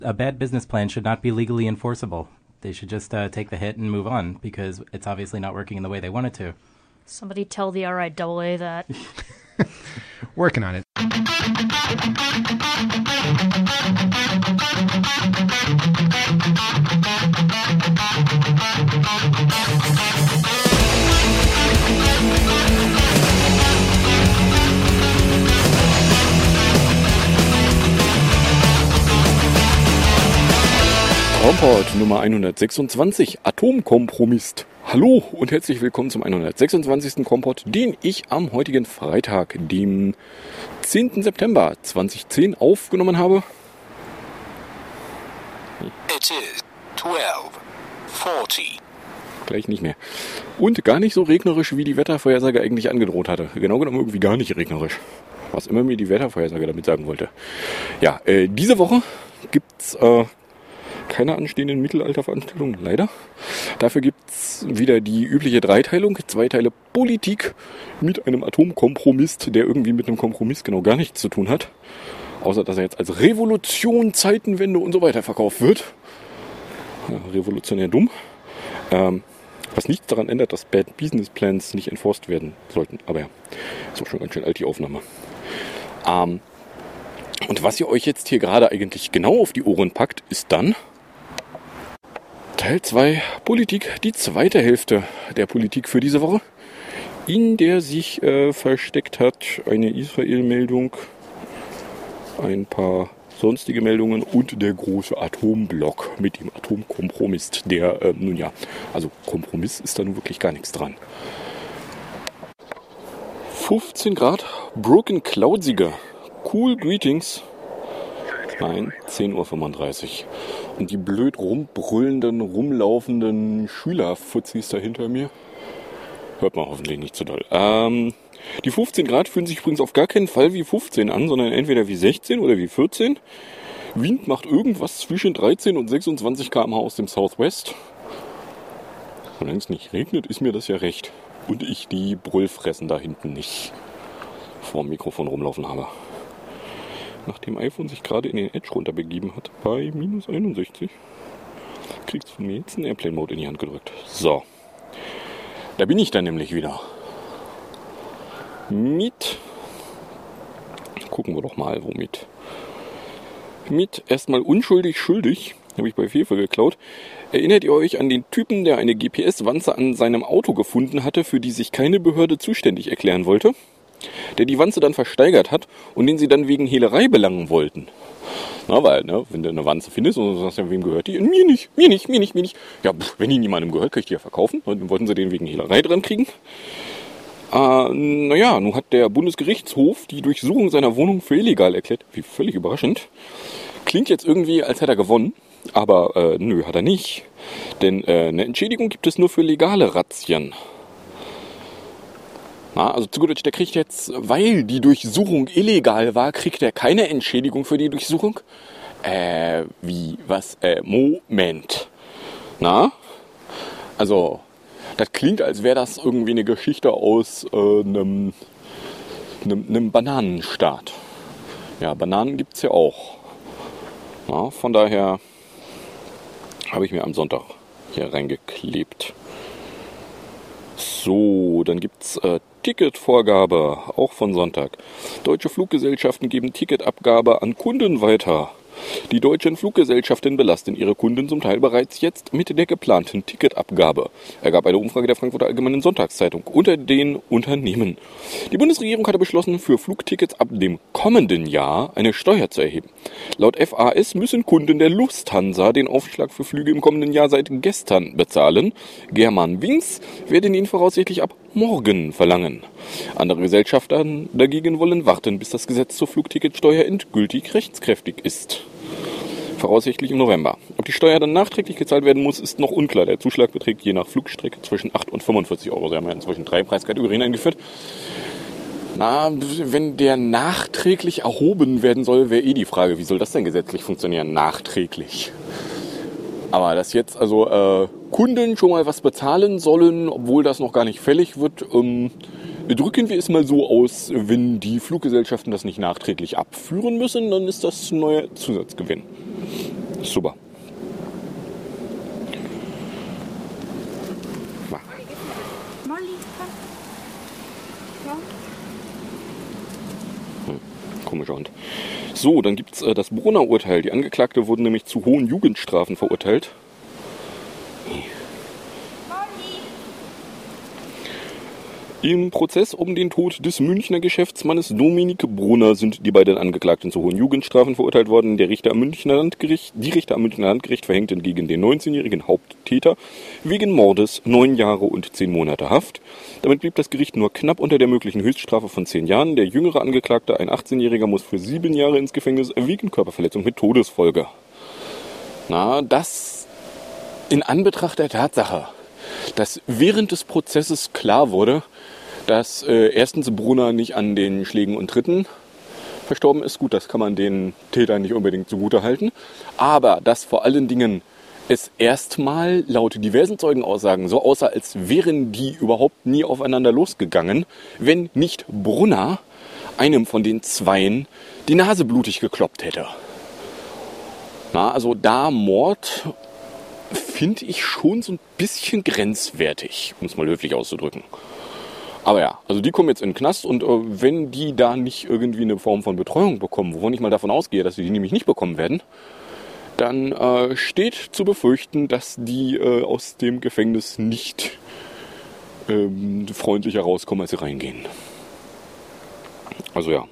A bad business plan should not be legally enforceable. They should just take the hit and move on because it's obviously not working in the way they want it to. Somebody tell the RIAA that. Working on it. Kompott Nummer 126, Atomkompromiss. Hallo und herzlich willkommen zum 126. Kompott, den ich am heutigen Freitag, dem 10. September 2010 aufgenommen habe. It is 12:40. Gleich nicht mehr. Und gar nicht so regnerisch, wie die Wettervorhersage eigentlich angedroht hatte. Genau genommen irgendwie gar nicht regnerisch. Was immer mir die Wettervorhersage damit sagen wollte. Ja, diese Woche gibt's keine anstehenden Mittelalterveranstaltungen, leider. Dafür gibt's wieder die übliche Dreiteilung. 2 Teile Politik mit einem Atomkompromiss, der irgendwie mit einem Kompromiss genau gar nichts zu tun hat. Außer, dass er jetzt als Revolution, Zeitenwende und so weiter verkauft wird. Ja, revolutionär dumm. Was nichts daran ändert, dass Bad Business Plans nicht enforced werden sollten. Aber ja, ist auch schon ganz schön alt, die Aufnahme. Und was ihr euch jetzt hier gerade eigentlich genau auf die Ohren packt, ist dann Teil 2 Politik, die zweite Hälfte der Politik für diese Woche, in der sich versteckt hat eine Israel-Meldung, ein paar sonstige Meldungen und der große Atomblock mit dem Atomkompromiss, der, nun ja, also Kompromiss ist da nun wirklich gar nichts dran. 15 Grad, Broken Cloudsieger, cool Greetings. Nein, 10:35 Uhr. Und die blöd rumbrüllenden, rumlaufenden Schülerfuzis da hinter mir. Hört man hoffentlich nicht zu doll. Die 15 Grad fühlen sich übrigens auf gar keinen Fall wie 15 an, sondern entweder wie 16 oder wie 14. Wind macht irgendwas zwischen 13 und 26 km/h aus dem Southwest. Solange es nicht regnet, ist mir das ja recht. Und ich die Brüllfressen da hinten nicht vor dem Mikrofon rumlaufen habe. Nachdem iPhone sich gerade in den Edge runterbegeben hat, bei minus 61, kriegt es von mir jetzt einen Airplane Mode in die Hand gedrückt. So, da bin ich dann nämlich wieder. Gucken wir doch mal, womit. Mit erstmal unschuldig schuldig, habe ich bei Fefe geklaut. Erinnert ihr euch an den Typen, der eine GPS-Wanze an seinem Auto gefunden hatte, für die sich keine Behörde zuständig erklären wollte? Der die Wanze dann versteigert hat und den sie dann wegen Hehlerei belangen wollten. Na, weil, ne, wenn du eine Wanze findest und du sagst ja, wem gehört die? Mir nicht. Ja, wenn die niemandem gehört, kann ich die ja verkaufen. Und dann wollten sie den wegen Hehlerei dran kriegen. Naja, nun hat der Bundesgerichtshof die Durchsuchung seiner Wohnung für illegal erklärt. Wie völlig überraschend. Klingt jetzt irgendwie, als hätte er gewonnen. Aber nö, hat er nicht. Denn eine Entschädigung gibt es nur für legale Razzien. Na, also zu gut Deutsch, der kriegt jetzt, weil die Durchsuchung illegal war, kriegt er keine Entschädigung für die Durchsuchung? Moment. Na? Also, das klingt, als wäre das irgendwie eine Geschichte aus einem Bananenstaat. Ja, Bananen gibt's ja auch. Na, von daher habe ich mir am Sonntag hier reingeklebt. So, dann gibt's Ticketvorgabe, auch von Sonntag. Deutsche Fluggesellschaften geben Ticketabgabe an Kunden weiter. Die deutschen Fluggesellschaften belasten ihre Kunden zum Teil bereits jetzt mit der geplanten Ticketabgabe, ergab eine Umfrage der Frankfurter Allgemeinen Sonntagszeitung unter den Unternehmen. Die Bundesregierung hatte beschlossen, für Flugtickets ab dem kommenden Jahr eine Steuer zu erheben. Laut FAS müssen Kunden der Lufthansa den Aufschlag für Flüge im kommenden Jahr seit gestern bezahlen. Germanwings werden ihn voraussichtlich ab morgen verlangen. Andere Gesellschaften dagegen wollen warten, bis das Gesetz zur Flugticketsteuer endgültig rechtskräftig ist. Voraussichtlich im November. Ob die Steuer dann nachträglich gezahlt werden muss, ist noch unklar. Der Zuschlag beträgt je nach Flugstrecke zwischen 8 und 45 Euro. Sie haben ja inzwischen 3 Preiskategorien eingeführt. Na, wenn der nachträglich erhoben werden soll, wäre die Frage, wie soll das denn gesetzlich funktionieren? Nachträglich. Aber dass jetzt also Kunden schon mal was bezahlen sollen, obwohl das noch gar nicht fällig wird, drücken wir es mal so aus, wenn die Fluggesellschaften das nicht nachträglich abführen müssen, dann ist das ein neuer Zusatzgewinn. Super. Komischer Hund. So, dann gibt's das Brunner Urteil. Die Angeklagte wurden nämlich zu hohen Jugendstrafen verurteilt. Im Prozess um den Tod des Münchner Geschäftsmannes Dominik Brunner sind die beiden Angeklagten zu hohen Jugendstrafen verurteilt worden. Die Richter am Münchner Landgericht verhängten gegen den 19-jährigen Haupttäter wegen Mordes 9 Jahre und 10 Monate Haft. Damit blieb das Gericht nur knapp unter der möglichen Höchststrafe von 10 Jahren. Der jüngere Angeklagte, ein 18-Jähriger, muss für 7 Jahre ins Gefängnis wegen Körperverletzung mit Todesfolge. Das in Anbetracht der Tatsache, dass während des Prozesses klar wurde, dass erstens Brunner nicht an den Schlägen und Tritten verstorben ist. Gut, das kann man den Tätern nicht unbedingt zugute halten. Aber dass vor allen Dingen es erstmal laut diversen Zeugenaussagen so aussah, als wären die überhaupt nie aufeinander losgegangen, wenn nicht Brunner einem von den Zweien die Nase blutig gekloppt hätte. Also da Mord finde ich schon so ein bisschen grenzwertig, um es mal höflich auszudrücken. Aber ja, also die kommen jetzt in den Knast und wenn die da nicht irgendwie eine Form von Betreuung bekommen, wovon ich mal davon ausgehe, dass sie die nämlich nicht bekommen werden, dann steht zu befürchten, dass die aus dem Gefängnis nicht freundlicher rauskommen, als sie reingehen. Also ja.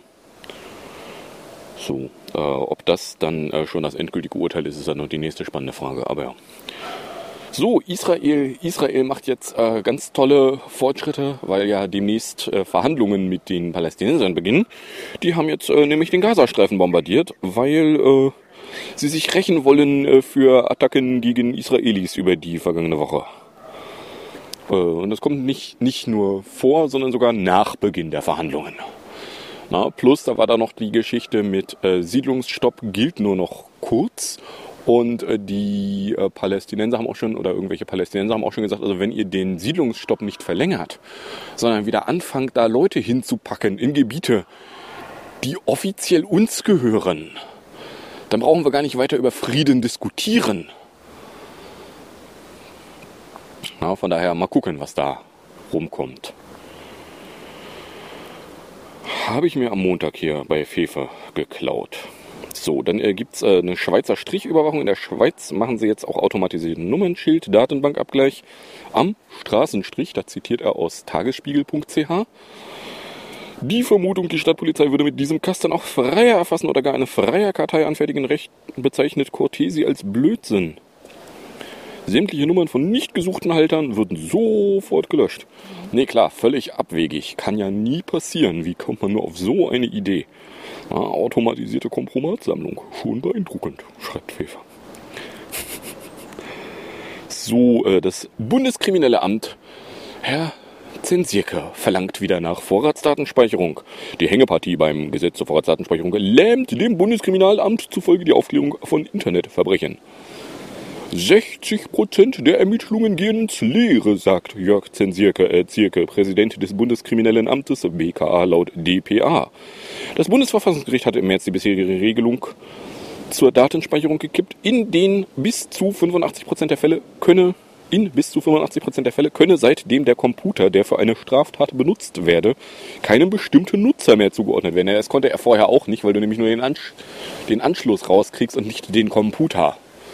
So, ob das dann schon das endgültige Urteil ist, ist dann noch die nächste spannende Frage, aber ja. So, Israel macht jetzt ganz tolle Fortschritte, weil ja demnächst Verhandlungen mit den Palästinensern beginnen. Die haben jetzt nämlich den Gazastreifen bombardiert, weil sie sich rächen wollen für Attacken gegen Israelis über die vergangene Woche. Und das kommt nicht nur vor, sondern sogar nach Beginn der Verhandlungen. Plus, da war da noch die Geschichte mit Siedlungsstopp gilt nur noch kurz. Und die Palästinenser haben auch schon, oder irgendwelche Palästinenser haben auch schon gesagt, also wenn ihr den Siedlungsstopp nicht verlängert, sondern wieder anfangt, da Leute hinzupacken in Gebiete, die offiziell uns gehören, dann brauchen wir gar nicht weiter über Frieden diskutieren. Von daher mal gucken, was da rumkommt. Habe ich mir am Montag hier bei Fefe geklaut. So, dann gibt es eine Schweizer Strichüberwachung. In der Schweiz machen sie jetzt auch automatisierten Nummernschild, Datenbankabgleich am Straßenstrich. Da zitiert er aus tagesspiegel.ch. Die Vermutung, die Stadtpolizei würde mit diesem Kasten auch Freier erfassen oder gar eine Freierkartei anfertigen, bezeichnet Cortesi als Blödsinn. Sämtliche Nummern von nicht gesuchten Haltern würden sofort gelöscht. Nee, klar, völlig abwegig. Kann ja nie passieren. Wie kommt man nur auf so eine Idee? Automatisierte Kompromatsammlung. Schon beeindruckend, schreibt Fefe. So, das Bundeskriminelle Amt, Herr Zensierke, verlangt wieder nach Vorratsdatenspeicherung. Die Hängepartie beim Gesetz zur Vorratsdatenspeicherung lähmt dem Bundeskriminalamt zufolge die Aufklärung von Internetverbrechen. 60% der Ermittlungen gehen ins Leere, sagt Jörg Zierke, Präsident des Bundeskriminellen Amtes, BKA laut dpa. Das Bundesverfassungsgericht hatte im März die bisherige Regelung zur Datenspeicherung gekippt. In bis zu 85% der Fälle könne seitdem der Computer, der für eine Straftat benutzt werde, keinem bestimmten Nutzer mehr zugeordnet werden. Das konnte er vorher auch nicht, weil du nämlich nur den Anschluss rauskriegst und nicht den Computer.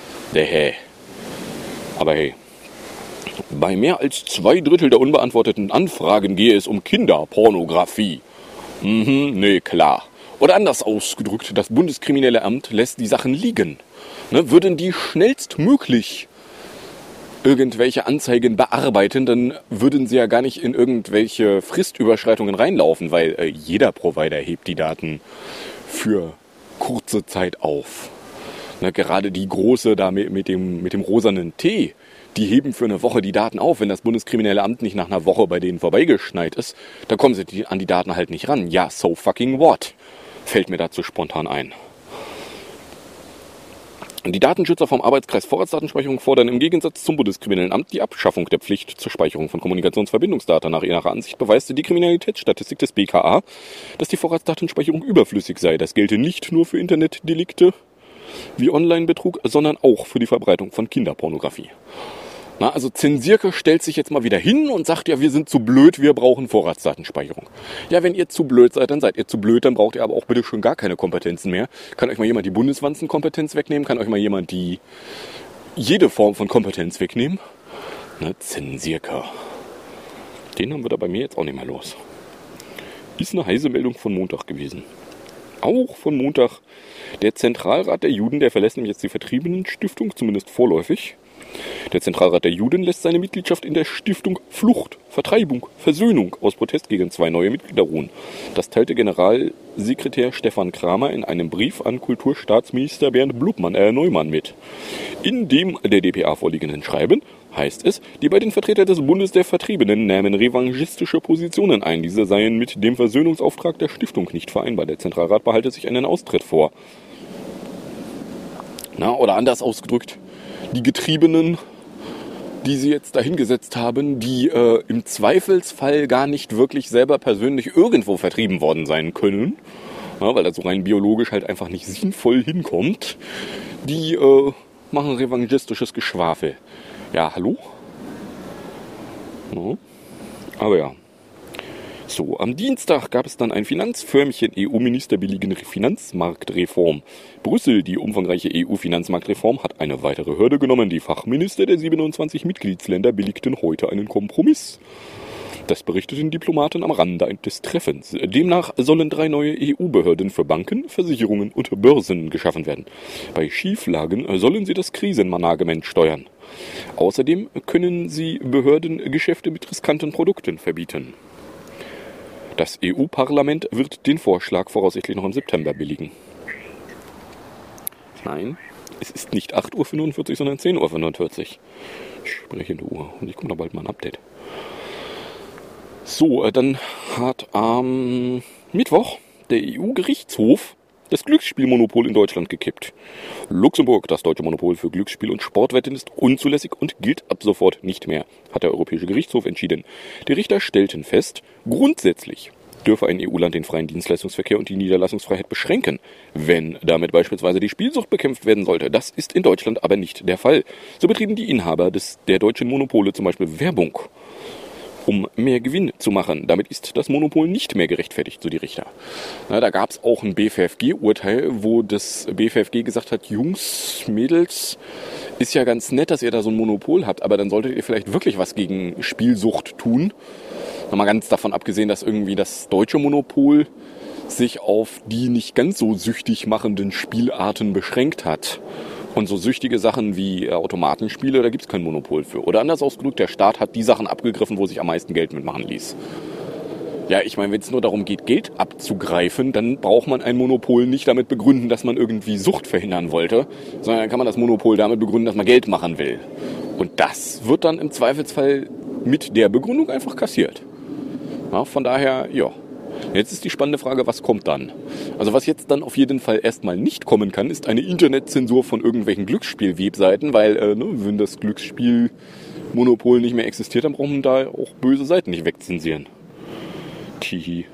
Aber hey, bei mehr als 2/3 der unbeantworteten Anfragen gehe es um Kinderpornografie. Nee, klar. Oder anders ausgedrückt, das Bundeskriminelle Amt lässt die Sachen liegen. Würden die schnellstmöglich irgendwelche Anzeigen bearbeiten, dann würden sie ja gar nicht in irgendwelche Fristüberschreitungen reinlaufen, weil jeder Provider hebt die Daten für kurze Zeit auf. Gerade die große da mit dem rosanen T, die heben für eine Woche die Daten auf. Wenn das Bundeskriminelle Amt nicht nach einer Woche bei denen vorbeigeschneit ist, dann kommen sie an die Daten halt nicht ran. Ja, so fucking what? Fällt mir dazu spontan ein. Die Datenschützer vom Arbeitskreis Vorratsdatenspeicherung fordern im Gegensatz zum Bundeskriminellen Amt die Abschaffung der Pflicht zur Speicherung von Kommunikationsverbindungsdaten. Nach ihrer Ansicht beweist die Kriminalitätsstatistik des BKA, dass die Vorratsdatenspeicherung überflüssig sei. Das gelte nicht nur für Internetdelikte, wie Online-Betrug, sondern auch für die Verbreitung von Kinderpornografie. Na, also Zensierke stellt sich jetzt mal wieder hin und sagt, ja, wir sind zu blöd, wir brauchen Vorratsdatenspeicherung. Ja, wenn ihr zu blöd seid, dann braucht ihr aber auch bitte schon gar keine Kompetenzen mehr. Kann euch mal jemand die Bundeswanzenkompetenz wegnehmen? Kann euch mal jemand jede Form von Kompetenz wegnehmen? Ne, Zensierke. Den haben wir da bei mir jetzt auch nicht mehr los. Ist eine heiße Meldung von Montag gewesen. Auch von Montag. Der Zentralrat der Juden, der verlässt nämlich jetzt die Vertriebenenstiftung, zumindest vorläufig. Der Zentralrat der Juden lässt seine Mitgliedschaft in der Stiftung Flucht, Vertreibung, Versöhnung aus Protest gegen 2 neue Mitglieder ruhen. Das teilte Generalsekretär Stefan Kramer in einem Brief an Kulturstaatsminister Bernd Neumann mit. In dem der dpa vorliegenden Schreiben heißt es, die beiden Vertreter des Bundes der Vertriebenen nähmen revanchistische Positionen ein. Diese seien mit dem Versöhnungsauftrag der Stiftung nicht vereinbar. Der Zentralrat behalte sich einen Austritt vor. Oder anders ausgedrückt, die Getriebenen, die sie jetzt dahingesetzt haben, die im Zweifelsfall gar nicht wirklich selber persönlich irgendwo vertrieben worden sein können, weil das so rein biologisch halt einfach nicht sinnvoll hinkommt, die machen revanchistisches Geschwafel. Ja, hallo? Ja, aber ja. So, am Dienstag gab es dann ein Finanzförmchen EU-Minister billigen Finanzmarktreform. Brüssel, die umfangreiche EU-Finanzmarktreform, hat eine weitere Hürde genommen. Die Fachminister der 27 Mitgliedsländer billigten heute einen Kompromiss. Das berichteten Diplomaten am Rande des Treffens. Demnach sollen 3 neue EU-Behörden für Banken, Versicherungen und Börsen geschaffen werden. Bei Schieflagen sollen sie das Krisenmanagement steuern. Außerdem können sie Behörden Geschäfte mit riskanten Produkten verbieten. Das EU-Parlament wird den Vorschlag voraussichtlich noch im September billigen. Nein, es ist nicht 8:45 Uhr, sondern 10:45 Uhr. Sprechende Uhr. Und ich komme da bald mal ein Update. So, dann hat am Mittwoch der EU-Gerichtshof das Glücksspielmonopol in Deutschland gekippt. Luxemburg, das deutsche Monopol für Glücksspiel und Sportwetten, ist unzulässig und gilt ab sofort nicht mehr, hat der Europäische Gerichtshof entschieden. Die Richter stellten fest, grundsätzlich dürfe ein EU-Land den freien Dienstleistungsverkehr und die Niederlassungsfreiheit beschränken, wenn damit beispielsweise die Spielsucht bekämpft werden sollte. Das ist in Deutschland aber nicht der Fall. So betrieben die Inhaber der deutschen Monopole zum Beispiel Werbung, um mehr Gewinn zu machen. Damit ist das Monopol nicht mehr gerechtfertigt, so die Richter. Da gab es auch ein BVFG-Urteil, wo das BVFG gesagt hat, Jungs, Mädels, ist ja ganz nett, dass ihr da so ein Monopol habt, aber dann solltet ihr vielleicht wirklich was gegen Spielsucht tun. Mal ganz davon abgesehen, dass irgendwie das deutsche Monopol sich auf die nicht ganz so süchtig machenden Spielarten beschränkt hat. Und so süchtige Sachen wie Automatenspiele, da gibt es kein Monopol für. Oder anders ausgedrückt, der Staat hat die Sachen abgegriffen, wo sich am meisten Geld mitmachen ließ. Ja, ich meine, wenn es nur darum geht, Geld abzugreifen, dann braucht man ein Monopol nicht damit begründen, dass man irgendwie Sucht verhindern wollte, sondern dann kann man das Monopol damit begründen, dass man Geld machen will. Und das wird dann im Zweifelsfall mit der Begründung einfach kassiert. Ja, von daher, ja. Jetzt ist die spannende Frage, was kommt dann? Also was jetzt dann auf jeden Fall erstmal nicht kommen kann, ist eine Internetzensur von irgendwelchen Glücksspiel-Webseiten, weil wenn das Glücksspielmonopol nicht mehr existiert, dann braucht man da auch böse Seiten nicht wegzensieren. Tihi.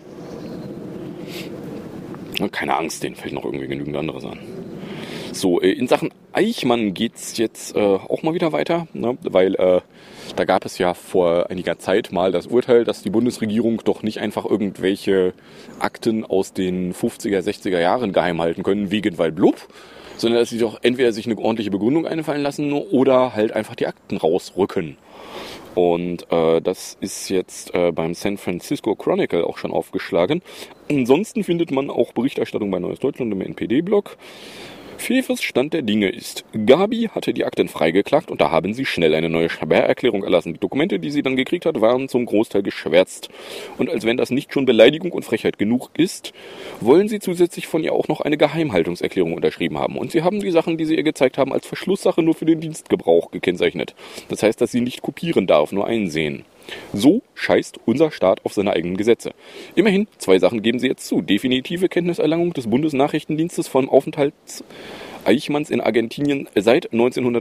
Keine Angst, denen fällt noch irgendwie genügend anderes an. So, in Sachen Eichmann geht's jetzt auch mal wieder weiter, ne? Weil da gab es ja vor einiger Zeit mal das Urteil, dass die Bundesregierung doch nicht einfach irgendwelche Akten aus den 50er, 60er Jahren geheim halten können, wegen weil blub, sondern dass sie doch entweder sich eine ordentliche Begründung einfallen lassen oder halt einfach die Akten rausrücken. Und das ist jetzt beim San Francisco Chronicle auch schon aufgeschlagen. Ansonsten findet man auch Berichterstattung bei Neues Deutschland im NPD-Blog. Fefes Stand der Dinge ist, Gabi hatte die Akten freigeklagt und da haben sie schnell eine neue Sperrerklärung erlassen. Die Dokumente, die sie dann gekriegt hat, waren zum Großteil geschwärzt. Und als wenn das nicht schon Beleidigung und Frechheit genug ist, wollen sie zusätzlich von ihr auch noch eine Geheimhaltungserklärung unterschrieben haben. Und sie haben die Sachen, die sie ihr gezeigt haben, als Verschlusssache nur für den Dienstgebrauch gekennzeichnet. Das heißt, dass sie nicht kopieren darf, nur einsehen. So scheißt unser Staat auf seine eigenen Gesetze. Immerhin, 2 Sachen geben sie jetzt zu. Definitive Kenntniserlangung des Bundesnachrichtendienstes vom Aufenthalt Eichmanns in Argentinien seit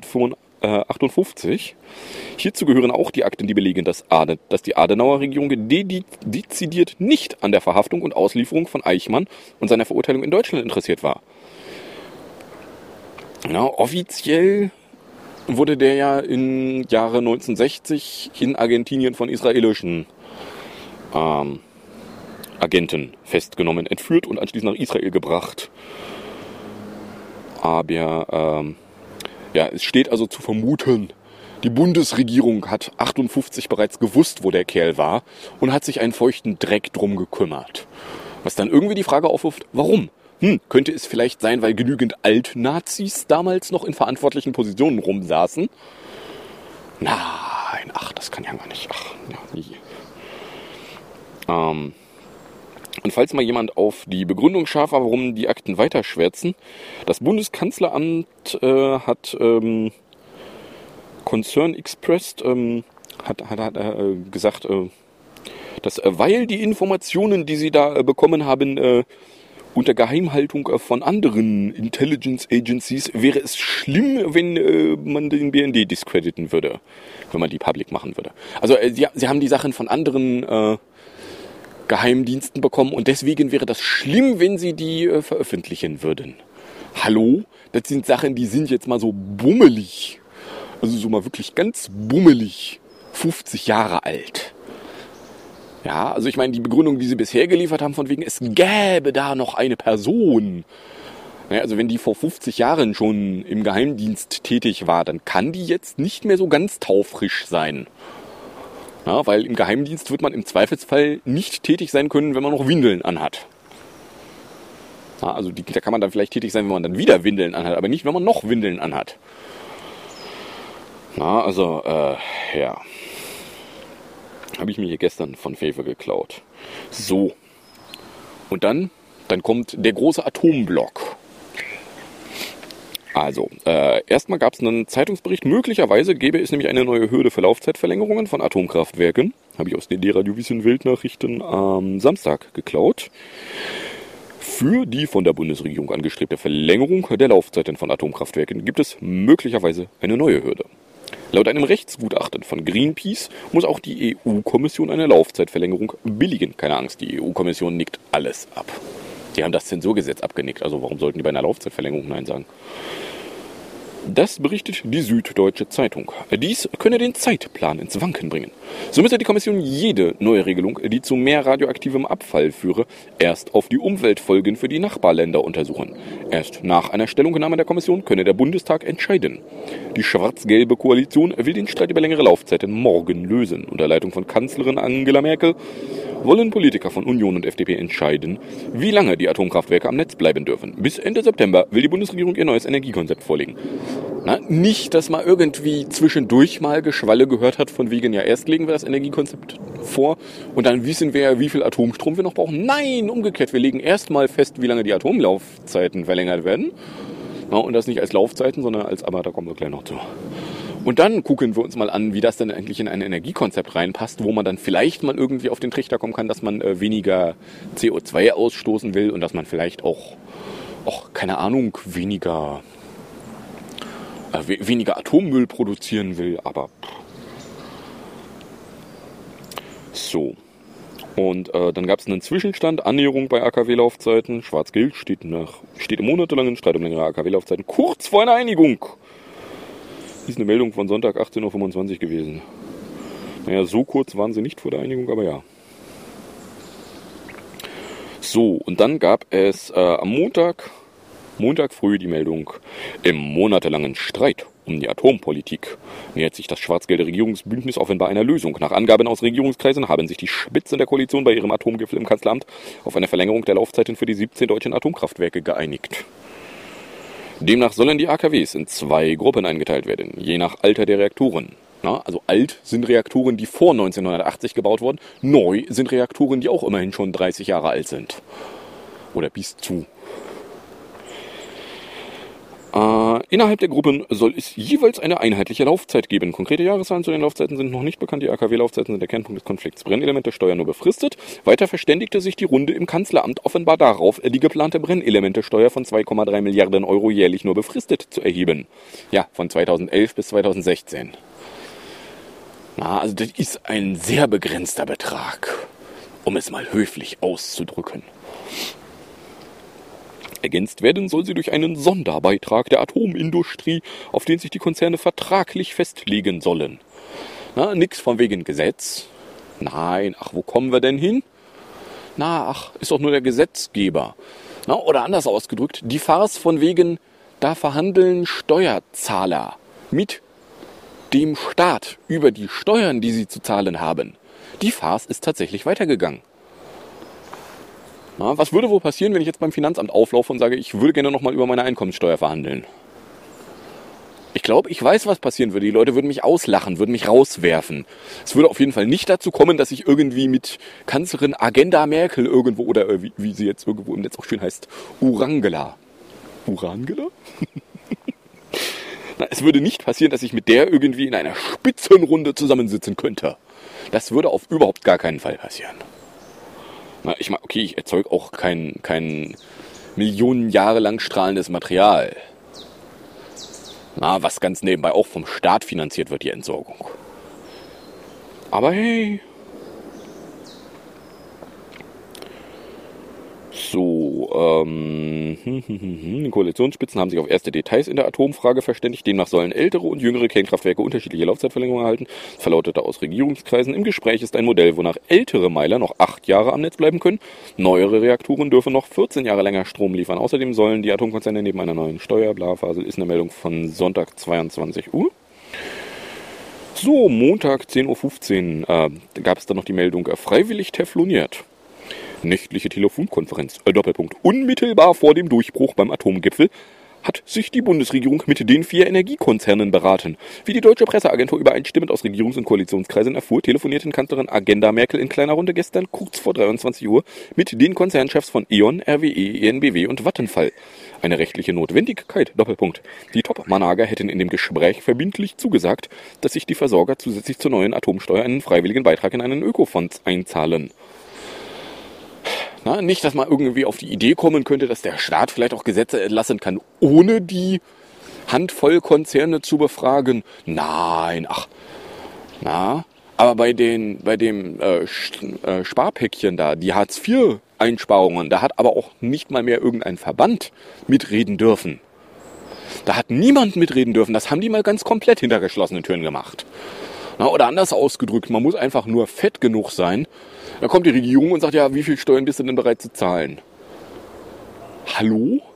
1958. Hierzu gehören auch die Akten, die belegen, dass die Adenauer Regierung dezidiert nicht an der Verhaftung und Auslieferung von Eichmann und seiner Verurteilung in Deutschland interessiert war. Ja, offiziell wurde der ja im Jahre 1960 in Argentinien von israelischen Agenten festgenommen, entführt und anschließend nach Israel gebracht. Aber es steht also zu vermuten, die Bundesregierung hat 58 bereits gewusst, wo der Kerl war und hat sich einen feuchten Dreck drum gekümmert. Was dann irgendwie die Frage aufwirft, warum? Könnte es vielleicht sein, weil genügend Alt-Nazis damals noch in verantwortlichen Positionen rumsaßen? Nein, das kann ja gar nicht. Nie. Und falls mal jemand auf die Begründung scharf war, warum die Akten weiterschwärzen, das Bundeskanzleramt hat Concern expressed, hat gesagt, dass weil die Informationen, die sie da bekommen haben, unter Geheimhaltung von anderen Intelligence Agencies, wäre es schlimm, wenn man den BND discrediten würde, wenn man die public machen würde. Also sie haben die Sachen von anderen Geheimdiensten bekommen und deswegen wäre das schlimm, wenn sie die veröffentlichen würden. Hallo? Das sind Sachen, die sind jetzt mal so bummelig. Also so mal wirklich ganz bummelig. 50 Jahre alt. Ja, also ich meine, die Begründung, die sie bisher geliefert haben, von wegen, es gäbe da noch eine Person. Naja, also wenn die vor 50 Jahren schon im Geheimdienst tätig war, dann kann die jetzt nicht mehr so ganz taufrisch sein. Ja, weil im Geheimdienst wird man im Zweifelsfall nicht tätig sein können, wenn man noch Windeln anhat. Ja, also da kann man dann vielleicht tätig sein, wenn man dann wieder Windeln anhat, aber nicht, wenn man noch Windeln anhat. Na, also, ja. Habe ich mir hier gestern von Fefe geklaut. So. Und dann kommt der große Atomblock. Also, erstmal gab es einen Zeitungsbericht. Möglicherweise gäbe es nämlich eine neue Hürde für Laufzeitverlängerungen von Atomkraftwerken. Habe ich aus den D-Radio Wissen Weltnachrichten am Samstag geklaut. Für die von der Bundesregierung angestrebte Verlängerung der Laufzeiten von Atomkraftwerken gibt es möglicherweise eine neue Hürde. Laut einem Rechtsgutachten von Greenpeace muss auch die EU-Kommission eine Laufzeitverlängerung billigen. Keine Angst, die EU-Kommission nickt alles ab. Die haben das Zensurgesetz abgenickt, also warum sollten die bei einer Laufzeitverlängerung Nein sagen? Das berichtet die Süddeutsche Zeitung. Dies könne den Zeitplan ins Wanken bringen. So müsse die Kommission jede neue Regelung, die zu mehr radioaktivem Abfall führe, erst auf die Umweltfolgen für die Nachbarländer untersuchen. Erst nach einer Stellungnahme der Kommission könne der Bundestag entscheiden. Die schwarz-gelbe Koalition will den Streit über längere Laufzeiten morgen lösen. Unter Leitung von Kanzlerin Angela Merkel wollen Politiker von Union und FDP entscheiden, wie lange die Atomkraftwerke am Netz bleiben dürfen. Bis Ende September will die Bundesregierung ihr neues Energiekonzept vorlegen. Nicht, dass man irgendwie zwischendurch mal Geschwalle gehört hat, von wegen, ja, erst legen wir das Energiekonzept vor und dann wissen wir, wie viel Atomstrom wir noch brauchen. Nein, umgekehrt, wir legen erstmal fest, wie lange die Atomlaufzeiten verlängert werden. Und das nicht als Laufzeiten, sondern aber da kommen wir gleich noch zu. Und dann gucken wir uns mal an, wie das denn eigentlich in ein Energiekonzept reinpasst, wo man dann vielleicht mal irgendwie auf den Trichter kommen kann, dass man weniger CO2 ausstoßen will und dass man vielleicht auch keine Ahnung, weniger Atommüll produzieren will, aber so. Und dann gab es einen Zwischenstand, Annäherung bei AKW-Laufzeiten. Schwarz-Gelb steht im monatelangen Streit um längere AKW-Laufzeiten kurz vor einer Einigung. Das ist eine Meldung von Sonntag 18.25 Uhr gewesen. Naja, so kurz waren sie nicht vor der Einigung, aber ja. So, und dann gab es am Montag früh die Meldung, im monatelangen Streit um die Atompolitik nähert sich das schwarz-gelbe Regierungsbündnis offenbar einer Lösung. Nach Angaben aus Regierungskreisen haben sich die Spitzen der Koalition bei ihrem Atomgipfel im Kanzleramt auf eine Verlängerung der Laufzeiten für die 17 deutschen Atomkraftwerke geeinigt. Demnach sollen die AKWs in 2 Gruppen eingeteilt werden, je nach Alter der Reaktoren. Also alt sind Reaktoren, die vor 1980 gebaut wurden, neu sind Reaktoren, die auch immerhin schon 30 Jahre alt sind. Oder bis zu. Innerhalb der Gruppen soll es jeweils eine einheitliche Laufzeit geben. Konkrete Jahreszahlen zu den Laufzeiten sind noch nicht bekannt. Die AKW-Laufzeiten sind der Kernpunkt des Konflikts. Brennelemente-Steuer nur befristet. Weiter verständigte sich die Runde im Kanzleramt offenbar darauf, die geplante Brennelemente-Steuer von 2,3 Milliarden Euro jährlich nur befristet zu erheben. Ja, von 2011 bis 2016. Also das ist ein sehr begrenzter Betrag, um es mal höflich auszudrücken. Ergänzt werden soll sie durch einen Sonderbeitrag der Atomindustrie, auf den sich die Konzerne vertraglich festlegen sollen. Na, nix von wegen Gesetz. Nein, ach, wo kommen wir denn hin? Na, ach, ist doch nur der Gesetzgeber. Na, oder anders ausgedrückt, die Farce von wegen, da verhandeln Steuerzahler mit dem Staat über die Steuern, die sie zu zahlen haben. Die Farce ist tatsächlich weitergegangen. Na, was würde wohl passieren, wenn ich jetzt beim Finanzamt auflaufe und sage, ich würde gerne nochmal über meine Einkommenssteuer verhandeln? Ich glaube, ich weiß, was passieren würde. Die Leute würden mich auslachen, würden mich rauswerfen. Es würde auf jeden Fall nicht dazu kommen, dass ich irgendwie mit Kanzlerin Agenda Merkel irgendwo, oder wie sie jetzt irgendwo im Netz auch schön heißt, Urangela. Urangela? Na, es würde nicht passieren, dass ich mit der irgendwie in einer Spitzenrunde zusammensitzen könnte. Das würde auf überhaupt gar keinen Fall passieren. Na, ich meine, okay, ich erzeuge auch kein Millionen Jahre lang strahlendes Material. Na, was ganz nebenbei auch vom Staat finanziert wird, die Entsorgung. Aber hey. So, die Koalitionsspitzen haben sich auf erste Details in der Atomfrage verständigt. Demnach sollen ältere und jüngere Kernkraftwerke unterschiedliche Laufzeitverlängerungen erhalten. Verlautete aus Regierungskreisen. Im Gespräch ist ein Modell, wonach ältere Meiler noch 8 Jahre am Netz bleiben können. Neuere Reaktoren dürfen noch 14 Jahre länger Strom liefern. Außerdem sollen die Atomkonzerne neben einer neuen Steuer, Blafasel, ist eine Meldung von Sonntag 22 Uhr. So, Montag 10.15 Uhr gab es dann noch die Meldung, freiwillig tefloniert. Nächtliche Telefonkonferenz, Doppelpunkt. Unmittelbar vor dem Durchbruch beim Atomgipfel hat sich die Bundesregierung mit den 4 Energiekonzernen beraten. Wie die deutsche Presseagentur übereinstimmend aus Regierungs- und Koalitionskreisen erfuhr, telefonierten Kanzlerin Agenda Merkel in kleiner Runde gestern kurz vor 23 Uhr mit den Konzernchefs von E.ON, RWE, EnBW und Vattenfall. Eine rechtliche Notwendigkeit, Doppelpunkt. Die Top-Manager hätten in dem Gespräch verbindlich zugesagt, dass sich die Versorger zusätzlich zur neuen Atomsteuer einen freiwilligen Beitrag in einen Ökofonds einzahlen. Na, nicht, dass man irgendwie auf die Idee kommen könnte, dass der Staat vielleicht auch Gesetze erlassen kann, ohne die Handvoll Konzerne zu befragen. Nein, ach, na, aber bei dem Sparpäckchen da, die Hartz-IV-Einsparungen, da hat aber auch nicht mal mehr irgendein Verband mitreden dürfen. Da hat niemand mitreden dürfen. Das haben die mal ganz komplett hinter geschlossenen Türen gemacht. Na, oder anders ausgedrückt, man muss einfach nur fett genug sein. Da kommt die Regierung und sagt, ja, wie viel Steuern bist du denn bereit zu zahlen? Hallo?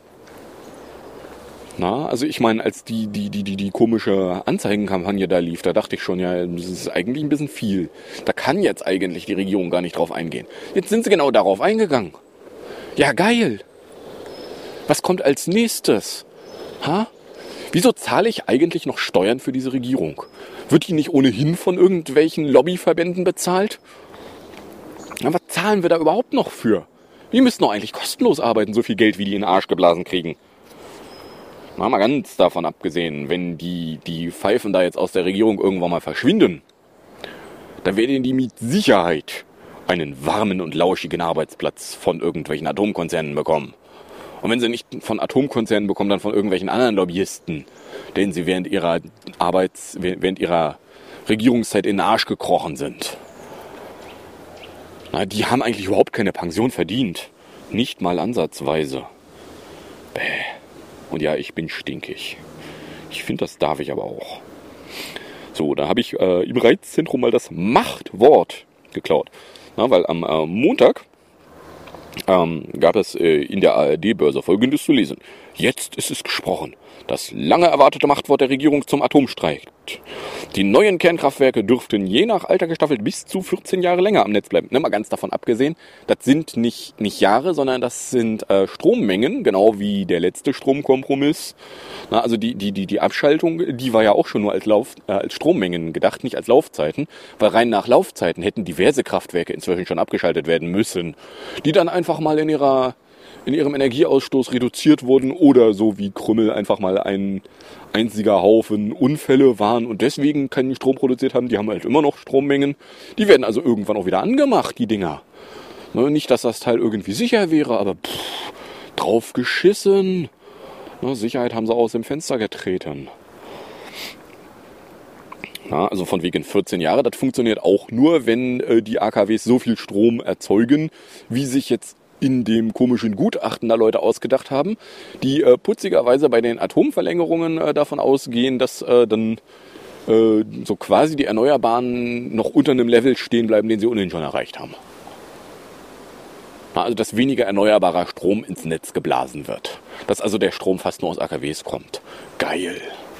Na, also ich meine, als die komische Anzeigenkampagne da lief, da dachte ich schon, ja, das ist eigentlich ein bisschen viel. Da kann jetzt eigentlich die Regierung gar nicht drauf eingehen. Jetzt sind sie genau darauf eingegangen. Ja, geil. Was kommt als nächstes? Ha? Wieso zahle ich eigentlich noch Steuern für diese Regierung? Wird die nicht ohnehin von irgendwelchen Lobbyverbänden bezahlt? Na, was zahlen wir da überhaupt noch für? Die müssten doch eigentlich kostenlos arbeiten, so viel Geld, wie die in den Arsch geblasen kriegen. Na, mal ganz davon abgesehen, wenn die Pfeifen da jetzt aus der Regierung irgendwann mal verschwinden, dann werden die mit Sicherheit einen warmen und lauschigen Arbeitsplatz von irgendwelchen Atomkonzernen bekommen. Und wenn sie nicht von Atomkonzernen bekommen, dann von irgendwelchen anderen Lobbyisten, denen sie während ihrer Regierungszeit in den Arsch gekrochen sind. Na, die haben eigentlich überhaupt keine Pension verdient. Nicht mal ansatzweise. Bäh. Und ja, ich bin stinkig. Ich finde, das darf ich aber auch. So, da habe ich im Reizzentrum mal das Machtwort geklaut. Na, weil am Montag gab es in der ARD-Börse Folgendes zu lesen. Jetzt ist es gesprochen. Das lange erwartete Machtwort der Regierung zum Atomstreit. Die neuen Kernkraftwerke dürften je nach Alter gestaffelt bis zu 14 Jahre länger am Netz bleiben. Mal ganz davon abgesehen, das sind nicht Jahre, sondern das sind Strommengen, genau wie der letzte Stromkompromiss. Na, also die Abschaltung, die war ja auch schon nur als Strommengen gedacht, nicht als Laufzeiten, weil rein nach Laufzeiten hätten diverse Kraftwerke inzwischen schon abgeschaltet werden müssen, die dann einfach mal in ihrem Energieausstoß reduziert wurden oder so wie Krümmel einfach mal ein einziger Haufen Unfälle waren und deswegen keinen Strom produziert haben. Die haben halt immer noch Strommengen. Die werden also irgendwann auch wieder angemacht, die Dinger. Nicht, dass das Teil irgendwie sicher wäre, aber drauf geschissen. Sicherheit haben sie aus dem Fenster getreten. Also von wegen 14 Jahre, das funktioniert auch nur, wenn die AKWs so viel Strom erzeugen, wie sich jetzt in dem komischen Gutachten da Leute ausgedacht haben, die putzigerweise bei den Atomverlängerungen davon ausgehen, dass dann so quasi die Erneuerbaren noch unter einem Level stehen bleiben, den sie ohnehin schon erreicht haben. Also dass weniger erneuerbarer Strom ins Netz geblasen wird. Dass also der Strom fast nur aus AKWs kommt. Geil.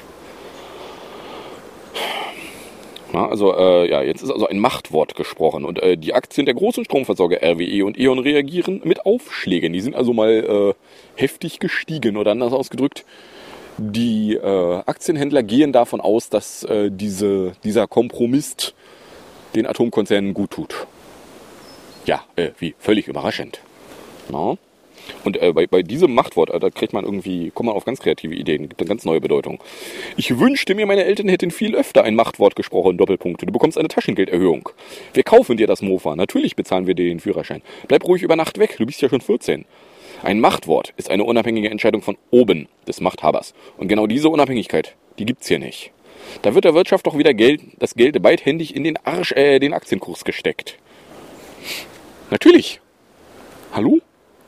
Ja, also jetzt ist also ein Machtwort gesprochen und die Aktien der großen Stromversorger RWE und E.ON reagieren mit Aufschlägen. Die sind also mal heftig gestiegen oder anders ausgedrückt. Die Aktienhändler gehen davon aus, dass dieser Kompromiss den Atomkonzernen gut tut. Ja, wie völlig überraschend. No. Und bei diesem Machtwort, da kommt man auf ganz kreative Ideen, gibt eine ganz neue Bedeutung. Ich wünschte mir, meine Eltern hätten viel öfter ein Machtwort gesprochen, Doppelpunkte. Du bekommst eine Taschengelderhöhung. Wir kaufen dir das Mofa. Natürlich bezahlen wir dir den Führerschein. Bleib ruhig über Nacht weg, du bist ja schon 14. Ein Machtwort ist eine unabhängige Entscheidung von oben, des Machthabers. Und genau diese Unabhängigkeit, die gibt's hier nicht. Da wird der Wirtschaft doch wieder das Geld beidhändig in den Aktienkurs gesteckt. Natürlich. Hallo?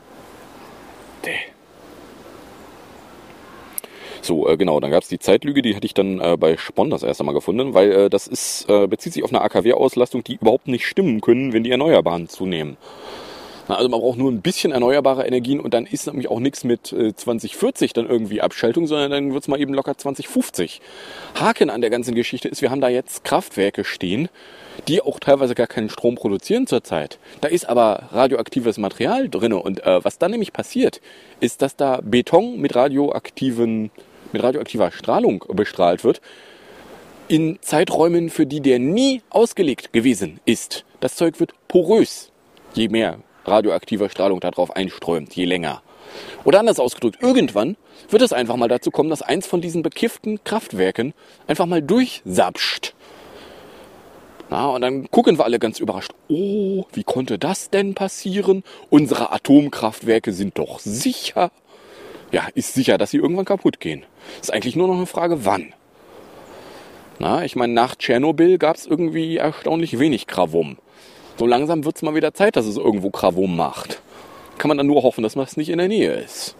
So, genau, dann gab es die Zeitlüge, die hatte ich dann bei Spon das erste Mal gefunden, weil das bezieht sich auf eine AKW-Auslastung, die überhaupt nicht stimmen können, wenn die Erneuerbaren zunehmen. Also man braucht nur ein bisschen erneuerbare Energien und dann ist nämlich auch nichts mit 2040 dann irgendwie Abschaltung, sondern dann wird es mal eben locker 2050. Haken an der ganzen Geschichte ist, wir haben da jetzt Kraftwerke stehen, die auch teilweise gar keinen Strom produzieren zurzeit. Da ist aber radioaktives Material drin und was dann nämlich passiert, ist, dass da Beton mit radioaktiver Strahlung bestrahlt wird, in Zeiträumen, für die der nie ausgelegt gewesen ist. Das Zeug wird porös, je mehr radioaktiver Strahlung darauf einströmt, je länger. Oder anders ausgedrückt, irgendwann wird es einfach mal dazu kommen, dass eins von diesen bekifften Kraftwerken einfach mal durchsapscht. Und dann gucken wir alle ganz überrascht, oh, wie konnte das denn passieren? Unsere Atomkraftwerke sind doch sicher. Ja, ist sicher, dass sie irgendwann kaputt gehen. Ist eigentlich nur noch eine Frage, wann. Ich meine, nach Tschernobyl gab es irgendwie erstaunlich wenig Krawum. So langsam wird es mal wieder Zeit, dass es irgendwo Krawum macht. Kann man dann nur hoffen, dass das nicht in der Nähe ist.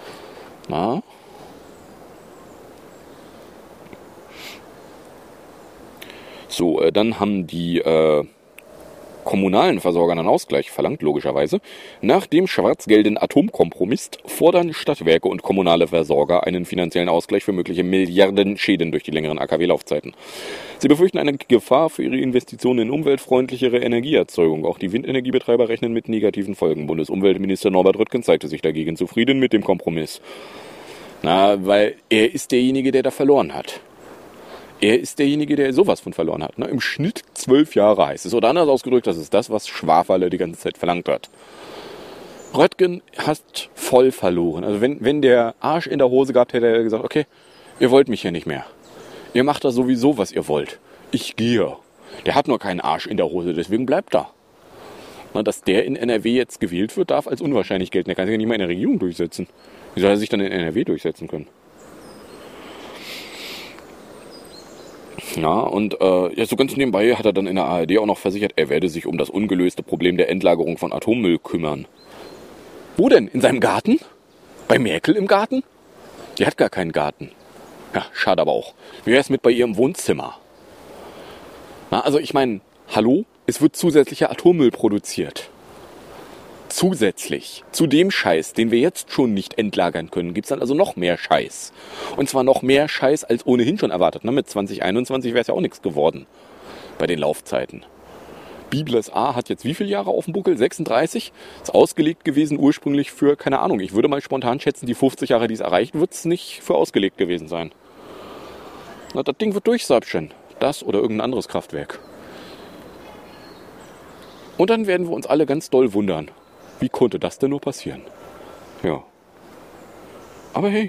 So, dann haben die kommunalen Versorger einen Ausgleich verlangt, logischerweise. Nach dem schwarzgelben Atomkompromiss fordern Stadtwerke und kommunale Versorger einen finanziellen Ausgleich für mögliche Milliardenschäden durch die längeren AKW-Laufzeiten. Sie befürchten eine Gefahr für ihre Investitionen in umweltfreundlichere Energieerzeugung. Auch die Windenergiebetreiber rechnen mit negativen Folgen. Bundesumweltminister Norbert Röttgen zeigte sich dagegen zufrieden mit dem Kompromiss. Weil er ist derjenige, der da verloren hat. Er ist derjenige, der sowas von verloren hat. Im Schnitt 12 Jahre heißt es. Oder anders ausgedrückt, das ist das, was Schwafalle die ganze Zeit verlangt hat. Röttgen hat voll verloren. Also wenn der Arsch in der Hose gehabt hätte, hätte er gesagt, okay, ihr wollt mich hier nicht mehr. Ihr macht da sowieso, was ihr wollt. Ich gehe. Der hat nur keinen Arsch in der Hose, deswegen bleibt er. Dass der in NRW jetzt gewählt wird, darf als unwahrscheinlich gelten. Der kann sich ja nicht mal in der Regierung durchsetzen. Wie soll er sich dann in NRW durchsetzen können? Ja, und so ganz nebenbei hat er dann in der ARD auch noch versichert, er werde sich um das ungelöste Problem der Endlagerung von Atommüll kümmern. Wo denn? In seinem Garten? Bei Merkel im Garten? Die hat gar keinen Garten. Ja, schade aber auch. Wie wäre es mit bei ihr im Wohnzimmer? Also ich meine, hallo? Es wird zusätzlicher Atommüll produziert. Zusätzlich zu dem Scheiß, den wir jetzt schon nicht entlagern können, gibt es dann also noch mehr Scheiß. Und zwar noch mehr Scheiß als ohnehin schon erwartet. Mit 2021 wäre es ja auch nichts geworden bei den Laufzeiten. Biblis A hat jetzt wie viele Jahre auf dem Buckel? 36? Ist ausgelegt gewesen ursprünglich für, keine Ahnung, ich würde mal spontan schätzen, die 50 Jahre, die es erreicht, wird es nicht für ausgelegt gewesen sein. Das Ding wird durchsapschen. Das oder irgendein anderes Kraftwerk. Und dann werden wir uns alle ganz doll wundern. Wie konnte das denn nur passieren? Ja. Aber hey.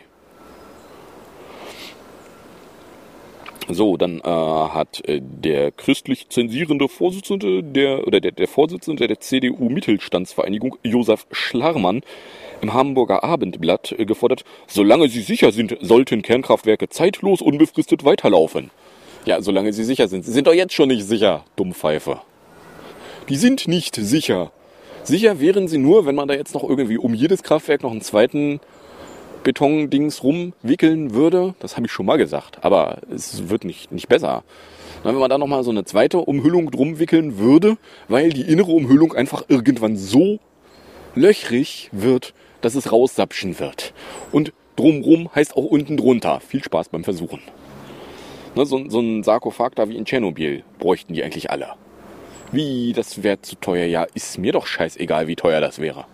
So, dann hat der christlich zensierende Vorsitzende der Vorsitzende der CDU-Mittelstandsvereinigung, Josef Schlarmann, im Hamburger Abendblatt gefordert, solange sie sicher sind, sollten Kernkraftwerke zeitlos unbefristet weiterlaufen. Ja, solange sie sicher sind. Sie sind doch jetzt schon nicht sicher, Dummpfeife. Die sind nicht sicher. Sicher wären sie nur, wenn man da jetzt noch irgendwie um jedes Kraftwerk noch einen zweiten Betondings rumwickeln würde. Das habe ich schon mal gesagt, aber es wird nicht besser. Wenn man da nochmal so eine zweite Umhüllung drum wickeln würde, weil die innere Umhüllung einfach irgendwann so löchrig wird, dass es raussapschen wird. Und drumrum heißt auch unten drunter. Viel Spaß beim Versuchen. Ne, so ein Sarkophag da wie in Tschernobyl bräuchten die eigentlich alle. Wie, das wäre zu teuer? Ja, ist mir doch scheißegal, wie teuer das wäre.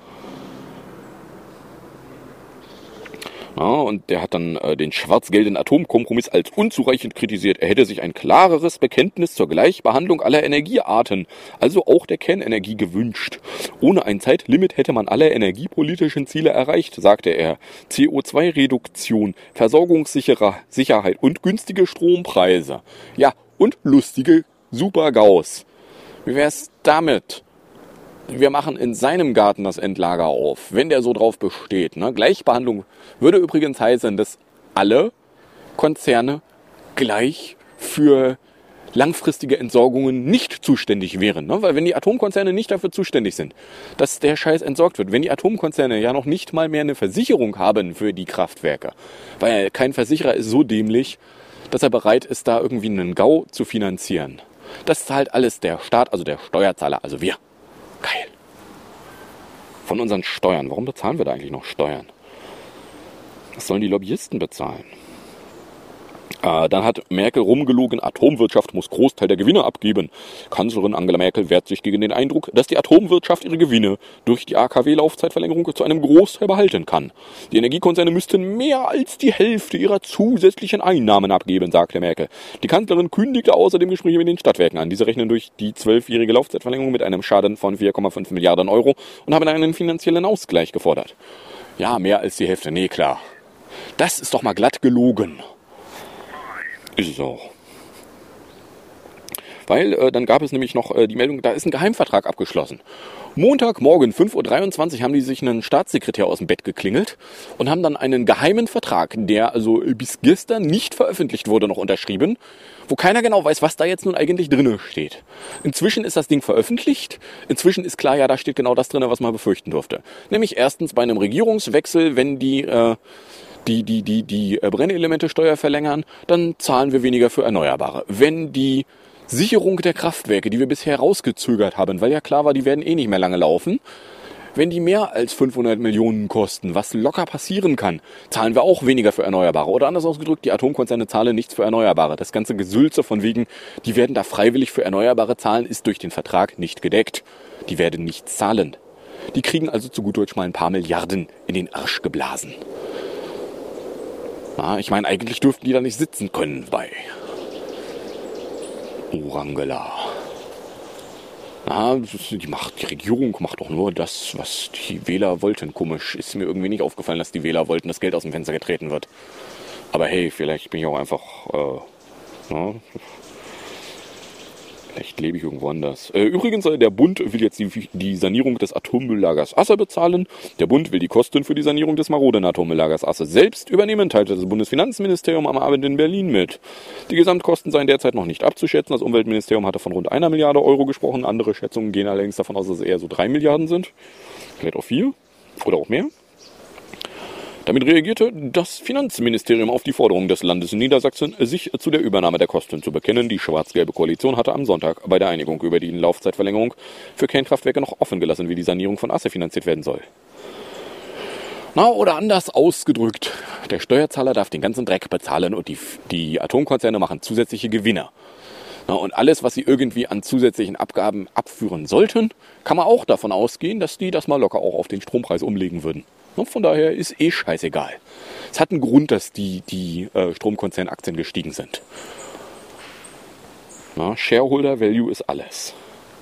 Ja, und der hat dann den schwarz-gelben Atomkompromiss als unzureichend kritisiert. Er hätte sich ein klareres Bekenntnis zur Gleichbehandlung aller Energiearten, also auch der Kernenergie, gewünscht. Ohne ein Zeitlimit hätte man alle energiepolitischen Ziele erreicht, sagte er. CO2-Reduktion, Versorgungssicherheit und günstige Strompreise. Ja, und lustige Super-GAUs. Wie wär's damit? Wir machen in seinem Garten das Endlager auf, wenn der so drauf besteht. Ne? Gleichbehandlung würde übrigens heißen, dass alle Konzerne gleich für langfristige Entsorgungen nicht zuständig wären. Ne? Weil wenn die Atomkonzerne nicht dafür zuständig sind, dass der Scheiß entsorgt wird, wenn die Atomkonzerne ja noch nicht mal mehr eine Versicherung haben für die Kraftwerke, weil kein Versicherer ist so dämlich, dass er bereit ist, da irgendwie einen GAU zu finanzieren. Das zahlt alles der Staat, also der Steuerzahler, also wir. Geil. Von unseren Steuern. Warum bezahlen wir da eigentlich noch Steuern? Das sollen die Lobbyisten bezahlen. Dann hat Merkel rumgelogen, Atomwirtschaft muss Großteil der Gewinne abgeben. Kanzlerin Angela Merkel wehrt sich gegen den Eindruck, dass die Atomwirtschaft ihre Gewinne durch die AKW-Laufzeitverlängerung zu einem Großteil behalten kann. Die Energiekonzerne müssten mehr als die Hälfte ihrer zusätzlichen Einnahmen abgeben, sagte Merkel. Die Kanzlerin kündigte außerdem Gespräche mit den Stadtwerken an. Diese rechnen durch die 12-jährige Laufzeitverlängerung mit einem Schaden von 4,5 Milliarden Euro und haben einen finanziellen Ausgleich gefordert. Ja, mehr als die Hälfte. Nee, klar. Das ist doch mal glatt gelogen. Ist es auch. Weil dann gab es nämlich noch die Meldung, da ist ein Geheimvertrag abgeschlossen. Montagmorgen 5:23 Uhr haben die sich einen Staatssekretär aus dem Bett geklingelt und haben dann einen geheimen Vertrag, der also bis gestern nicht veröffentlicht wurde, noch unterschrieben, wo keiner genau weiß, was da jetzt nun eigentlich drin steht. Inzwischen ist das Ding veröffentlicht. Inzwischen ist klar, ja, da steht genau das drin, was man befürchten durfte. Nämlich erstens bei einem Regierungswechsel, wenn die Brennelemente-Steuer verlängern, dann zahlen wir weniger für Erneuerbare. Wenn die Sicherung der Kraftwerke, die wir bisher rausgezögert haben, weil ja klar war, die werden eh nicht mehr lange laufen, wenn die mehr als 500 Millionen kosten, was locker passieren kann, zahlen wir auch weniger für Erneuerbare. Oder anders ausgedrückt, die Atomkonzerne zahlen nichts für Erneuerbare. Das ganze Gesülze von wegen, die werden da freiwillig für Erneuerbare zahlen, ist durch den Vertrag nicht gedeckt. Die werden nichts zahlen. Die kriegen also zu gut Deutsch mal ein paar Milliarden in den Arsch geblasen. Na, ich meine, eigentlich dürften die da nicht sitzen können bei Orangela. Na, die Regierung macht doch nur das, was die Wähler wollten. Komisch, ist mir irgendwie nicht aufgefallen, dass die Wähler wollten, dass Geld aus dem Fenster getreten wird. Aber hey, vielleicht bin ich auch einfach, vielleicht lebe ich irgendwo anders. Übrigens, der Bund will jetzt die Sanierung des Atommülllagers Asse bezahlen. Der Bund will die Kosten für die Sanierung des maroden Atommülllagers Asse selbst übernehmen, teilte das Bundesfinanzministerium am Abend in Berlin mit. Die Gesamtkosten seien derzeit noch nicht abzuschätzen. Das Umweltministerium hatte von rund 1 Milliarde Euro gesprochen. Andere Schätzungen gehen allerdings davon aus, dass es eher so 3 Milliarden sind. Vielleicht auch 4 oder auch mehr. Damit reagierte das Finanzministerium auf die Forderung des Landes Niedersachsen, sich zu der Übernahme der Kosten zu bekennen. Die schwarz-gelbe Koalition hatte am Sonntag bei der Einigung über die Laufzeitverlängerung für Kernkraftwerke noch offen gelassen, wie die Sanierung von Asse finanziert werden soll. Na, oder anders ausgedrückt, der Steuerzahler darf den ganzen Dreck bezahlen und die Atomkonzerne machen zusätzliche Gewinne. Na, und alles, was sie irgendwie an zusätzlichen Abgaben abführen sollten, kann man auch davon ausgehen, dass die das mal locker auch auf den Strompreis umlegen würden. Und von daher ist scheißegal. Es hat einen Grund, dass die Stromkonzernaktien gestiegen sind. Na, Shareholder Value ist alles.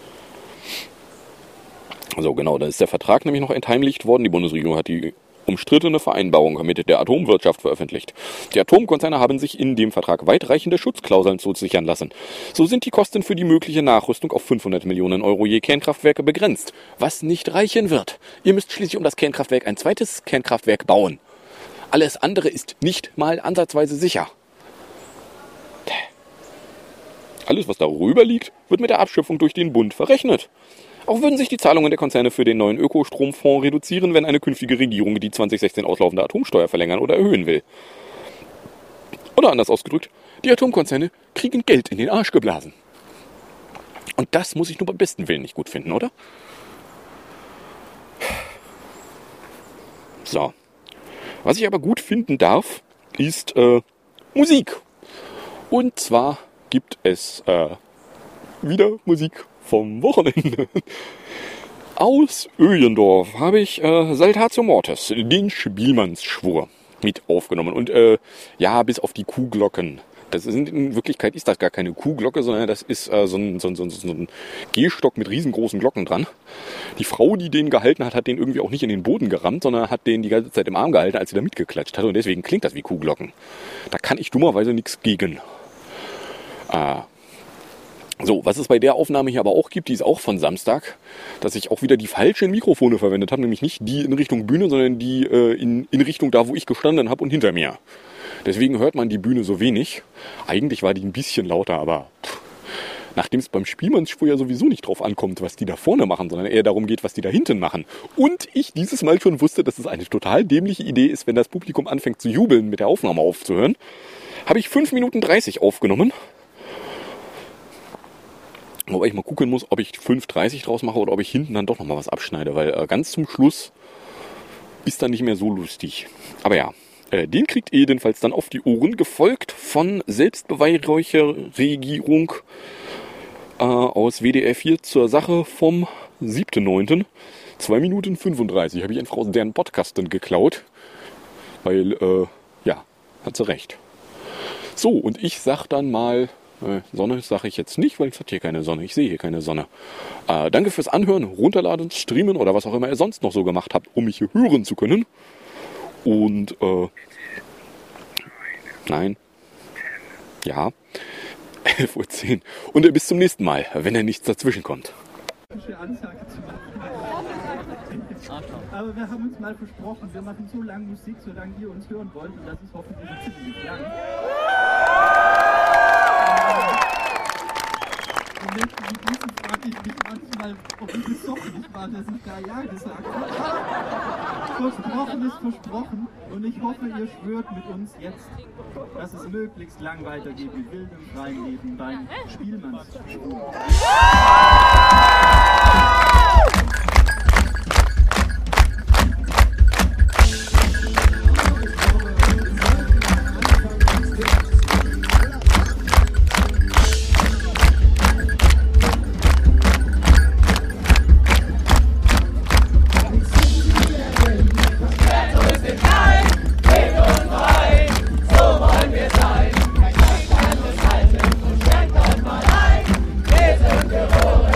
So, genau, da ist der Vertrag nämlich noch entheimlicht worden. Die Bundesregierung hat die umstrittene Vereinbarung mit der Atomwirtschaft veröffentlicht. Die Atomkonzerne haben sich in dem Vertrag weitreichende Schutzklauseln zusichern lassen. So sind die Kosten für die mögliche Nachrüstung auf 500 Millionen Euro je Kernkraftwerke begrenzt, was nicht reichen wird. Ihr müsst schließlich um das Kernkraftwerk ein zweites Kernkraftwerk bauen. Alles andere ist nicht mal ansatzweise sicher. Alles, was darüber liegt, wird mit der Abschöpfung durch den Bund verrechnet. Auch würden sich die Zahlungen der Konzerne für den neuen Ökostromfonds reduzieren, wenn eine künftige Regierung die 2016 auslaufende Atomsteuer verlängern oder erhöhen will. Oder anders ausgedrückt, die Atomkonzerne kriegen Geld in den Arsch geblasen. Und das muss ich nur beim besten Willen nicht gut finden, oder? So. Was ich aber gut finden darf, ist Musik. Und zwar gibt es wieder Musik vom Wochenende. Aus Öjendorf habe ich Saltatio Mortis, den Spielmannsschwur, mit aufgenommen. Und ja, bis auf die Kuhglocken. In Wirklichkeit ist das gar keine Kuhglocke, sondern das ist so ein Gehstock mit riesengroßen Glocken dran. Die Frau, die den gehalten hat, hat den irgendwie auch nicht in den Boden gerammt, sondern hat den die ganze Zeit im Arm gehalten, als sie da mitgeklatscht hat. Und deswegen klingt das wie Kuhglocken. Da kann ich dummerweise nichts gegen. So, was es bei der Aufnahme hier aber auch gibt, die ist auch von Samstag, dass ich auch wieder die falschen Mikrofone verwendet habe, nämlich nicht die in Richtung Bühne, sondern die in Richtung da, wo ich gestanden habe und hinter mir. Deswegen hört man die Bühne so wenig. Eigentlich war die ein bisschen lauter, aber nachdem es beim Spielmannsschwur ja sowieso nicht drauf ankommt, was die da vorne machen, sondern eher darum geht, was die da hinten machen. Und ich dieses Mal schon wusste, dass es eine total dämliche Idee ist, wenn das Publikum anfängt zu jubeln, mit der Aufnahme aufzuhören, habe ich 5 Minuten 30 aufgenommen. Wobei ich mal gucken muss, ob ich 5,30 draus mache oder ob ich hinten dann doch nochmal was abschneide, weil ganz zum Schluss ist dann nicht mehr so lustig. Aber ja, den kriegt ihr jedenfalls dann auf die Ohren, gefolgt von Selbstbeweihräucherregierung aus WDR 4 zur Sache vom 7.9. 2 Minuten 35 habe ich einfach aus deren Podcasten geklaut, weil, ja, hat sie recht. So, und ich sag dann mal, Sonne sage ich jetzt nicht, weil es hat hier keine Sonne. Ich sehe hier keine Sonne. Danke fürs Anhören, runterladen, streamen oder was auch immer ihr sonst noch so gemacht habt, um mich hier hören zu können. Und, nein. Ja. 11:10 Uhr. Und bis zum nächsten Mal, wenn da nichts dazwischen kommt. Aber wir haben uns mal versprochen, wir machen so lange Musik, solange ihr uns hören wollt. Und das ist hoffentlich ziemlich lang. Und mit diesem frage ich mich manchmal, ob ich besoffen nicht war, dass ich da Ja gesagt habe. Versprochen ist versprochen. Und ich hoffe, ihr schwört mit uns jetzt, dass es möglichst lang weitergeht mit wildem freien Leben beim Spielmannsschwur. Wir sind geboren.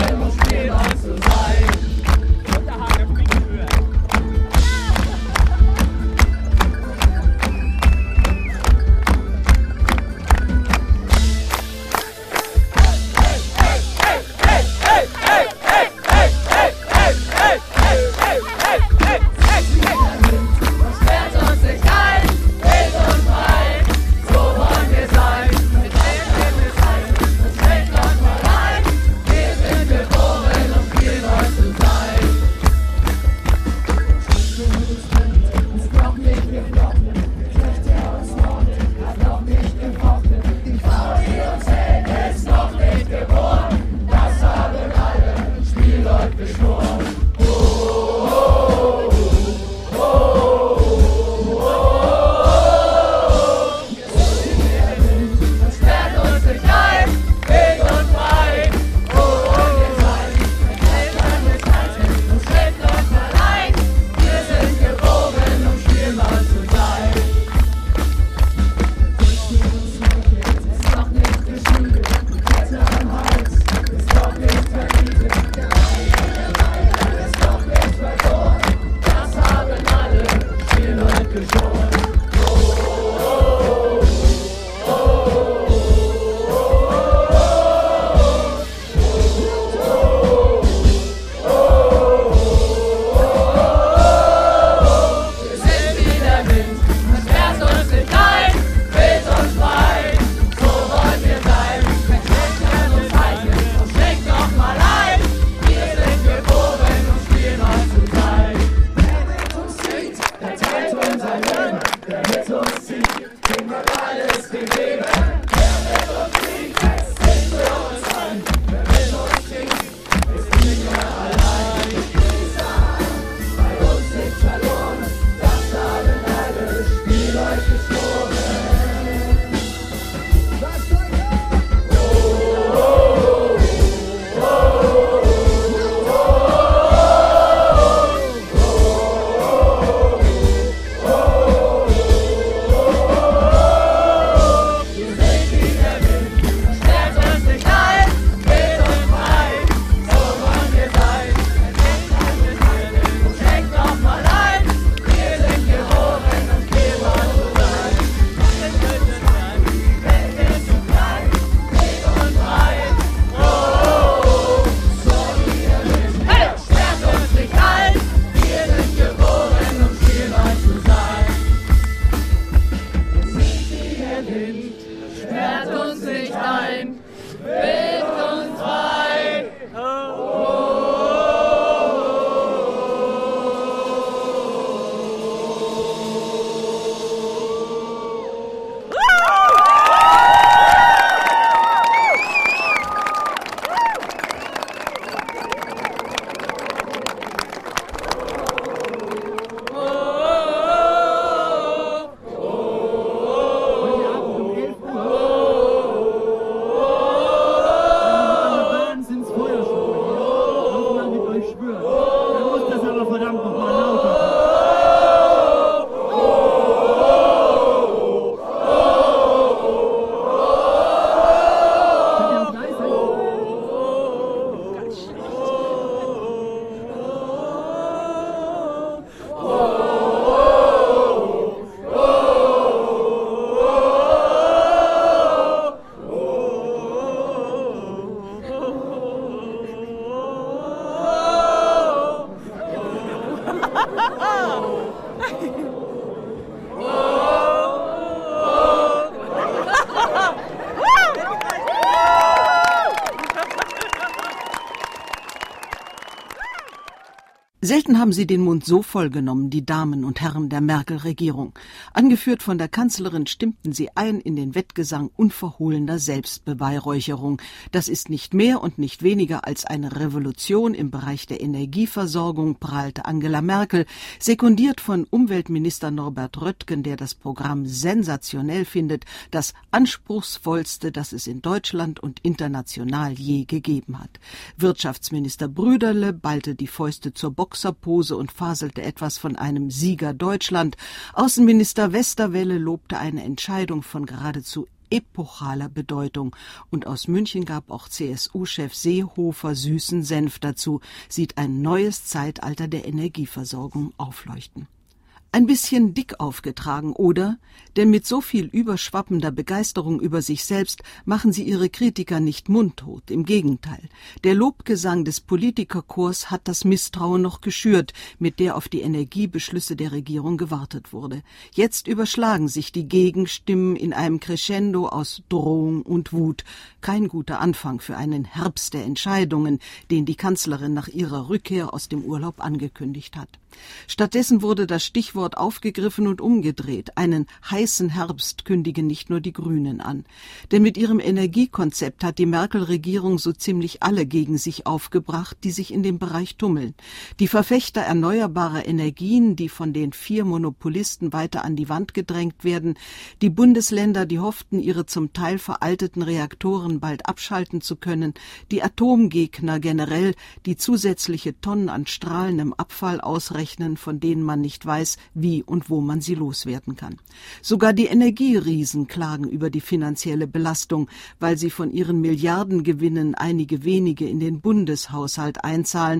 Selten haben sie den Mund so voll genommen, die Damen und Herren der Merkel-Regierung. Angeführt von der Kanzlerin stimmten sie ein in den Wettgesang unverhohlener Selbstbeweihräucherung. Das ist nicht mehr und nicht weniger als eine Revolution im Bereich der Energieversorgung, prahlte Angela Merkel, sekundiert von Umweltminister Norbert Röttgen, der das Programm sensationell findet, das anspruchsvollste, das es in Deutschland und international je gegeben hat. Wirtschaftsminister Brüderle ballte die Fäuste zur Boxerpose und faselte etwas von einem Sieger Deutschland. Außenminister Westerwelle lobte eine Entscheidung von geradezu epochaler Bedeutung. Und aus München gab auch CSU-Chef Seehofer süßen Senf dazu, sieht ein neues Zeitalter der Energieversorgung aufleuchten. Ein bisschen dick aufgetragen, oder? Denn mit so viel überschwappender Begeisterung über sich selbst machen sie ihre Kritiker nicht mundtot, im Gegenteil. Der Lobgesang des Politikerchors hat das Misstrauen noch geschürt, mit der auf die Energiebeschlüsse der Regierung gewartet wurde. Jetzt überschlagen sich die Gegenstimmen in einem Crescendo aus Drohung und Wut. Kein guter Anfang für einen Herbst der Entscheidungen, den die Kanzlerin nach ihrer Rückkehr aus dem Urlaub angekündigt hat. Stattdessen wurde das Stichwort aufgegriffen und umgedreht. Einen heißen Herbst kündigen nicht nur die Grünen an. Denn mit ihrem Energiekonzept hat die Merkel-Regierung so ziemlich alle gegen sich aufgebracht, die sich in dem Bereich tummeln. Die Verfechter erneuerbarer Energien, die von den 4 Monopolisten weiter an die Wand gedrängt werden, die Bundesländer, die hofften, ihre zum Teil veralteten Reaktoren bald abschalten zu können, die Atomgegner generell, die zusätzliche Tonnen an strahlendem Abfall ausrechnen, von denen man nicht weiß, wie und wo man sie loswerden kann. Sogar die Energieriesen klagen über die finanzielle Belastung, weil sie von ihren Milliardengewinnen einige wenige in den Bundeshaushalt einzahlen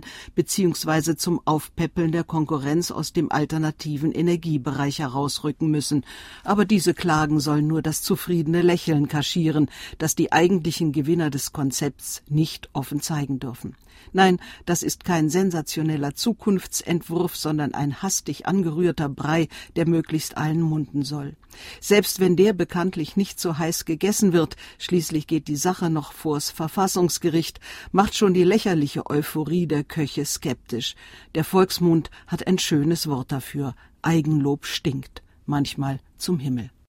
bzw. zum Aufpäppeln der Konkurrenz aus dem alternativen Energiebereich herausrücken müssen. Aber diese Klagen sollen nur das zufriedene Lächeln kaschieren, das die eigentlichen Gewinner des Konzepts nicht offen zeigen dürfen. Nein, das ist kein sensationeller Zukunftsentwurf, sondern ein hastig angerührter Brei, der möglichst allen munden soll. Selbst wenn der bekanntlich nicht so heiß gegessen wird, schließlich geht die Sache noch vors Verfassungsgericht, macht schon die lächerliche Euphorie der Köche skeptisch. Der Volksmund hat ein schönes Wort dafür: Eigenlob stinkt, manchmal zum Himmel.